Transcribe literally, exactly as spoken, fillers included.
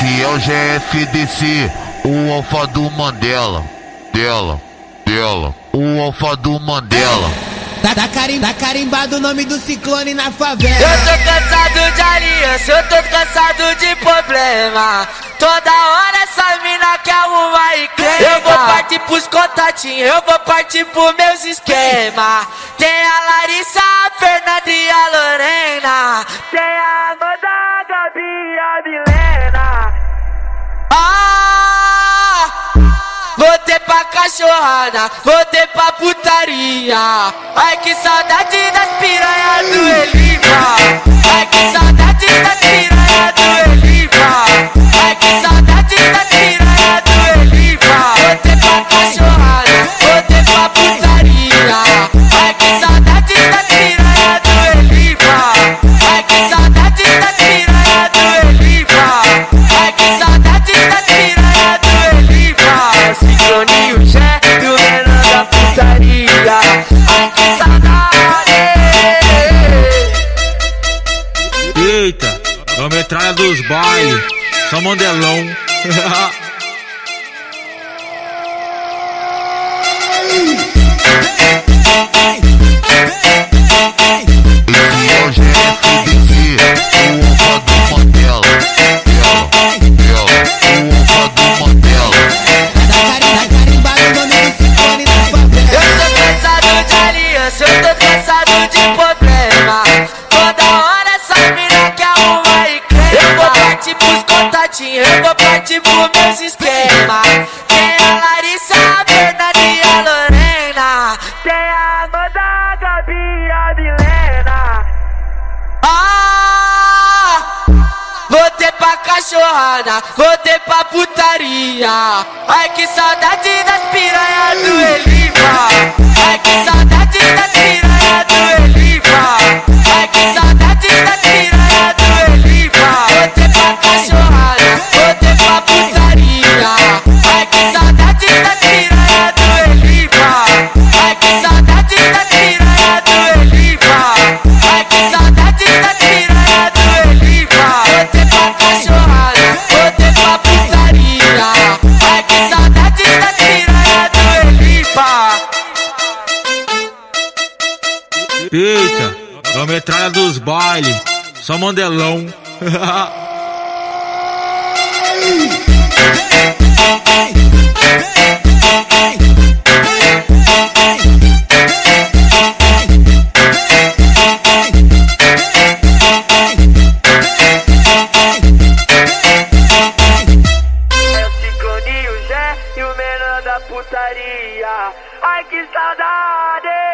Esse é o G F D C, o alfa do Mandela. Dela, dela, o alfa do Mandela. Tá, tá, carim, tá carimbado o nome do ciclone na favela. Eu tô cansado de aliança, eu tô cansado de problema. Toda hora essa mina quer arrumar e crema. Eu vou partir pros contatinhos, eu vou partir pros meus esquemas. Tem a Larissa, a Fernanda e a Lorena. Tem a Amanda, a Gabi e a Milena. Ah, voltei pra cachorrada, voltei pra putaria. Ai que saudade das piranhas do Elipa. Ai que saudade das piranhas do Elipa. Ai que saudade das piranhas do Elipa. Voltei pra cachorrada, voltei pra putaria. Ai que saudade das piranhas do Elipa. Ai que saudade das piranhas do Elipa. Ai que saudade das piranhas do Elipa. Cicloninho Jé e o menor da putaria. Ai que saudade. Eita, é a metralha dos bailes, só mandelão. Esse é o G F D C, o alfa do Mandela. Dela, dela, o alfa do Mandela. Tá carimbado o nome do ciclone na favela. Eu tô cansado de aliança, eu tô cansado de problema. Toda hora essa mina quer arrumar e crema. Eu vou partir pros contatinhos, eu vou partir pros meus esquemas. Tem a Larissa, a Fernanda e a Lorena. Tem a Amanda, a Gabi e a Milena. Ah, voltei pra cachorrada, voltei pra putaria. Ai que saudade das piranhas do Elipa. Ai que saudade das piranhas do Elipa. Ai que saudade das piranhas do Elipa. Voltei pra cachorrada, voltei pra putaria. Ai que saudade das piranhas do Elipa. Ai que saudade das piranhas do Elipa. Ai que saudade das piranhas do Elipa. Voltei pra cachorrada, voltei pra putaria. Ai que saudade das piranhas do Elipa. Eita, é a metralha dos bailes, só mandelão. É o Cicloninho Jé e o menor da putaria. Ai que saudade.